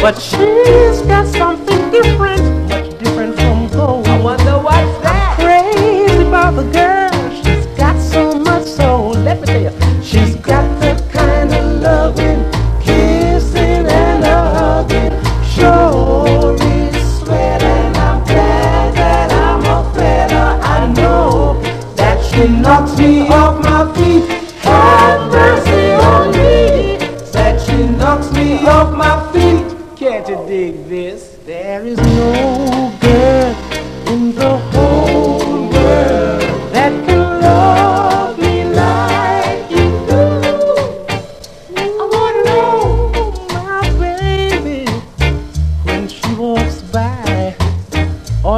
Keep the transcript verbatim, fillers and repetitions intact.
But she's got something different, much different from gold. I wonder what's that? I'm crazy about the girl. She's got so much soul. Let me tell you, she's got the kind of loving, kissing and hugging. Sure is sweet, and I'm glad that I'm a feather. I know that she knocks me off my feet. And